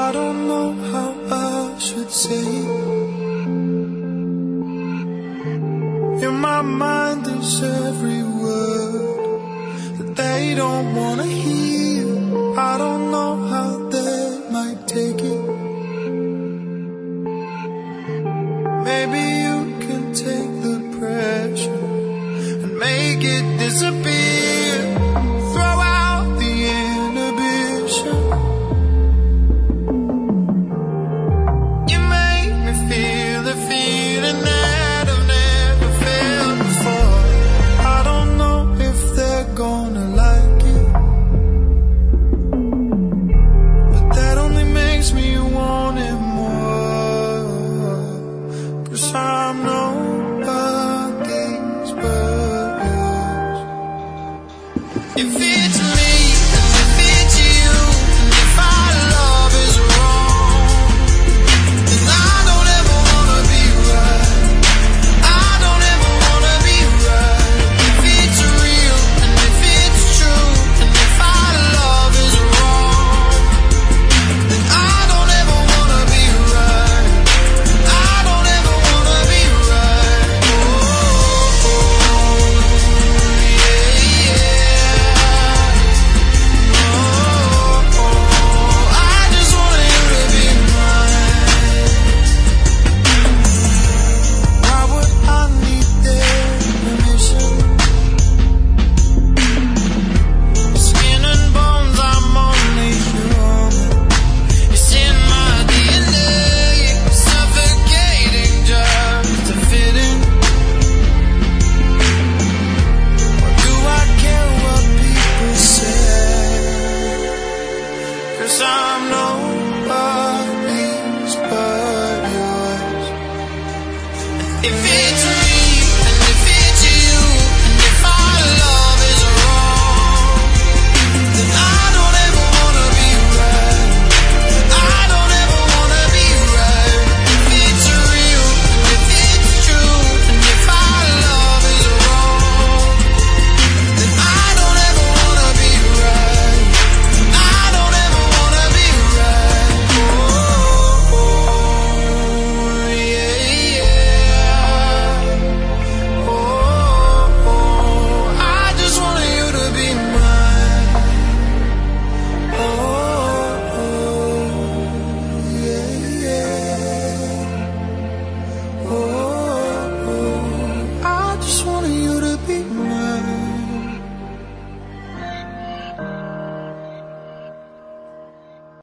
I don't know how I should say it. In my mind there's every word that they don't wanna hear. I don't know how they might take it. Maybe you can take the pressure and make it disappear.